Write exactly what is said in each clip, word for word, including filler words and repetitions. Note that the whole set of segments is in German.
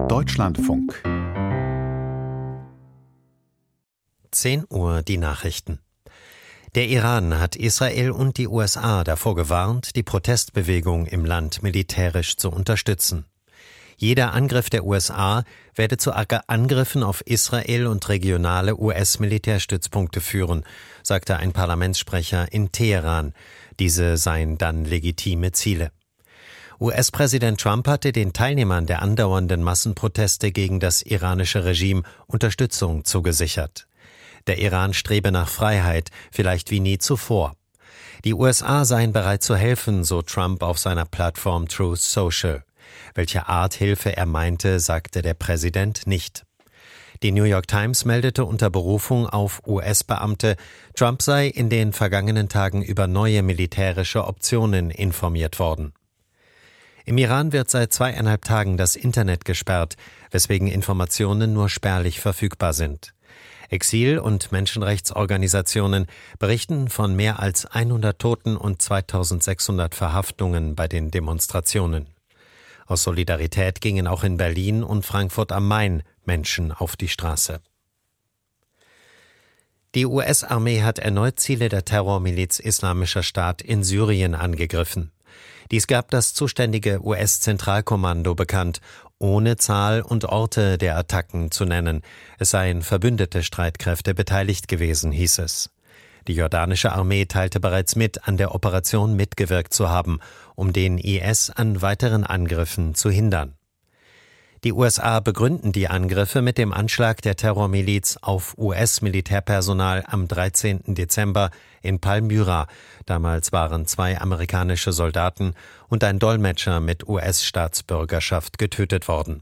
Deutschlandfunk. zehn Uhr die Nachrichten. Der Iran hat Israel und die U S A davor gewarnt, die Protestbewegung im Land militärisch zu unterstützen. Jeder Angriff der U S A werde zu Angriffen auf Israel und regionale U S-Militärstützpunkte führen, sagte ein Parlamentssprecher in Teheran. Diese seien dann legitime Ziele. U S-Präsident Trump hatte den Teilnehmern der andauernden Massenproteste gegen das iranische Regime Unterstützung zugesichert. Der Iran strebe nach Freiheit, vielleicht wie nie zuvor. Die U S A seien bereit zu helfen, so Trump auf seiner Plattform Truth Social. Welche Art Hilfe er meinte, sagte der Präsident nicht. Die New York Times meldete unter Berufung auf U S-Beamte, Trump sei in den vergangenen Tagen über neue militärische Optionen informiert worden. Im Iran wird seit zweieinhalb Tagen das Internet gesperrt, weswegen Informationen nur spärlich verfügbar sind. Exil- und Menschenrechtsorganisationen berichten von mehr als hundert Toten und zweitausendsechshundert Verhaftungen bei den Demonstrationen. Aus Solidarität gingen auch in Berlin und Frankfurt am Main Menschen auf die Straße. Die U S-Armee hat erneut Ziele der Terrormiliz Islamischer Staat in Syrien angegriffen. Dies gab das zuständige U S-Zentralkommando bekannt, ohne Zahl und Orte der Attacken zu nennen. Es seien verbündete Streitkräfte beteiligt gewesen, hieß es. Die jordanische Armee teilte bereits mit, an der Operation mitgewirkt zu haben, um den I S an weiteren Angriffen zu hindern. Die U S A begründen die Angriffe mit dem Anschlag der Terrormiliz auf U S-Militärpersonal am dreizehnten Dezember in Palmyra. Damals waren zwei amerikanische Soldaten und ein Dolmetscher mit U S-Staatsbürgerschaft getötet worden.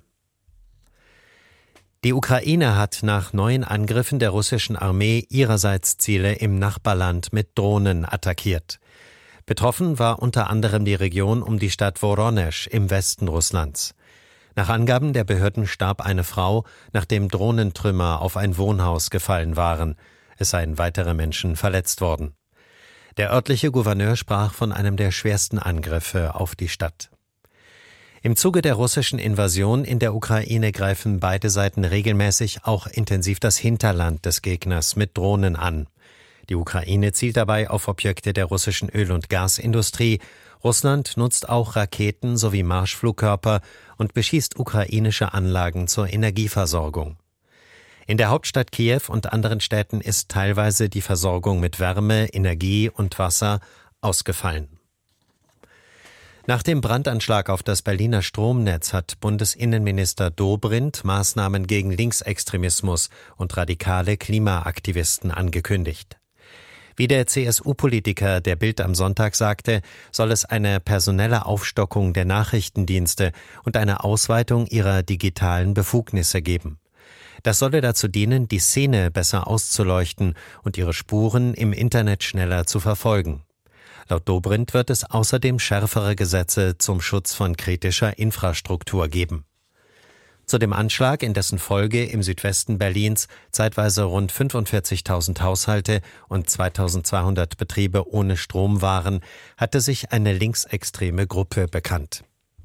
Die Ukraine hat nach neuen Angriffen der russischen Armee ihrerseits Ziele im Nachbarland mit Drohnen attackiert. Betroffen war unter anderem die Region um die Stadt Woronesch im Westen Russlands. Nach Angaben der Behörden starb eine Frau, nachdem Drohnentrümmer auf ein Wohnhaus gefallen waren. Es seien weitere Menschen verletzt worden. Der örtliche Gouverneur sprach von einem der schwersten Angriffe auf die Stadt. Im Zuge der russischen Invasion in der Ukraine greifen beide Seiten regelmäßig auch intensiv das Hinterland des Gegners mit Drohnen an. Die Ukraine zielt dabei auf Objekte der russischen Öl- und Gasindustrie. Russland nutzt auch Raketen sowie Marschflugkörper und beschießt ukrainische Anlagen zur Energieversorgung. In der Hauptstadt Kiew und anderen Städten ist teilweise die Versorgung mit Wärme, Energie und Wasser ausgefallen. Nach dem Brandanschlag auf das Berliner Stromnetz hat Bundesinnenminister Dobrindt Maßnahmen gegen Linksextremismus und radikale Klimaaktivisten angekündigt. Wie der C S U-Politiker der Bild am Sonntag sagte, soll es eine personelle Aufstockung der Nachrichtendienste und eine Ausweitung ihrer digitalen Befugnisse geben. Das solle dazu dienen, die Szene besser auszuleuchten und ihre Spuren im Internet schneller zu verfolgen. Laut Dobrindt wird es außerdem schärfere Gesetze zum Schutz von kritischer Infrastruktur geben. Zu dem Anschlag, in dessen Folge im Südwesten Berlins zeitweise rund fünfundvierzigtausend Haushalte und zweitausendzweihundert Betriebe ohne Strom waren, hatte sich eine linksextreme Gruppe bekannt.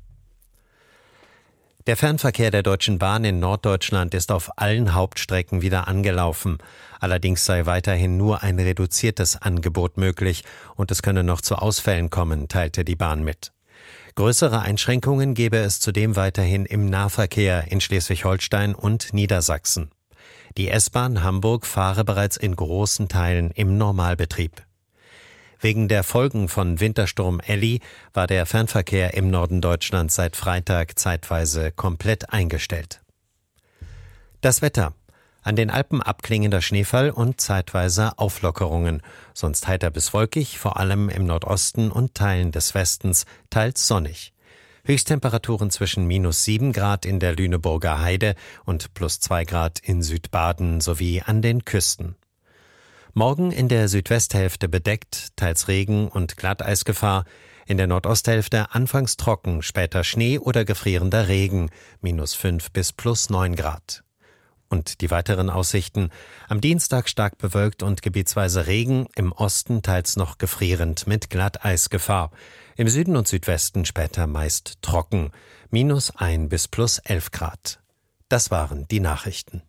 Der Fernverkehr der Deutschen Bahn in Norddeutschland ist auf allen Hauptstrecken wieder angelaufen. Allerdings sei weiterhin nur ein reduziertes Angebot möglich und es könne noch zu Ausfällen kommen, teilte die Bahn mit. Größere Einschränkungen gebe es zudem weiterhin im Nahverkehr in Schleswig-Holstein und Niedersachsen. Die S-Bahn Hamburg fahre bereits in großen Teilen im Normalbetrieb. Wegen der Folgen von Wintersturm Elli war der Fernverkehr im Norden Deutschlands seit Freitag zeitweise komplett eingestellt. Das Wetter. An den Alpen abklingender Schneefall und zeitweise Auflockerungen. Sonst heiter bis wolkig, vor allem im Nordosten und Teilen des Westens, teils sonnig. Höchsttemperaturen zwischen minus sieben Grad in der Lüneburger Heide und plus zwei Grad in Südbaden sowie an den Küsten. Morgen in der Südwesthälfte bedeckt, teils Regen und Glatteisgefahr. In der Nordosthälfte anfangs trocken, später Schnee oder gefrierender Regen, minus fünf bis plus neun Grad. Und die weiteren Aussichten: am Dienstag stark bewölkt und gebietsweise Regen, im Osten teils noch gefrierend mit Glatteisgefahr. Im Süden und Südwesten später meist trocken, minus ein bis plus elf Grad. Das waren die Nachrichten.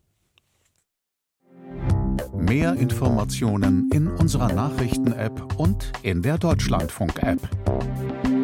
Mehr Informationen in unserer Nachrichten-App und in der Deutschlandfunk-App.